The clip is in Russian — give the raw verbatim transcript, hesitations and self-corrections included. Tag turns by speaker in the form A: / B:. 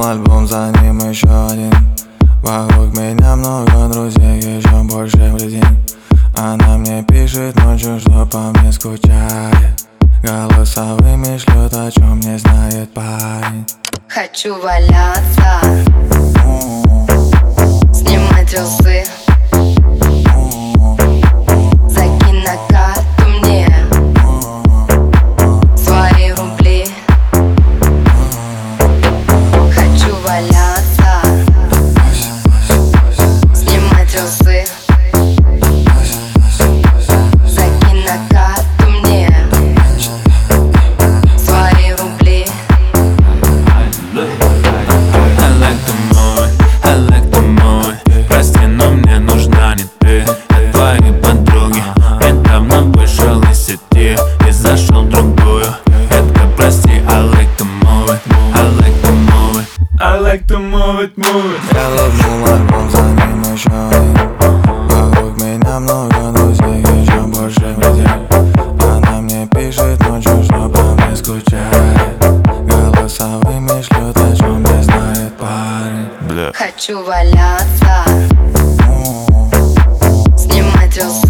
A: альбом, за ним еще один. Вокруг меня много друзей, еще больше в день. Она мне пишет ночью, что по мне скучает. Голосовыми шлет, о чем не знает парень.
B: Хочу валяться, снимать трусы. Закинь на карту мне свои рубли. Хочу валяться, снимать трусы. Закинь на карту мне свои рубли.
C: I like the movie, I like the movie. Прости, но мне нужна не ты, а твои подруги. Я давно вышел из сети и зашел в другую. Детка, прости, I like the movie, I like the movie, I like to move it, move it.
A: Я ловлю альбом, за ним еще один. Вокруг меня много друзей, еще больше в день. Она мне пишет ночью, что по мне скучает. Голосовыми шлет, о чем не знает парень.
C: Бля.
B: Хочу валяться, снимать трусы.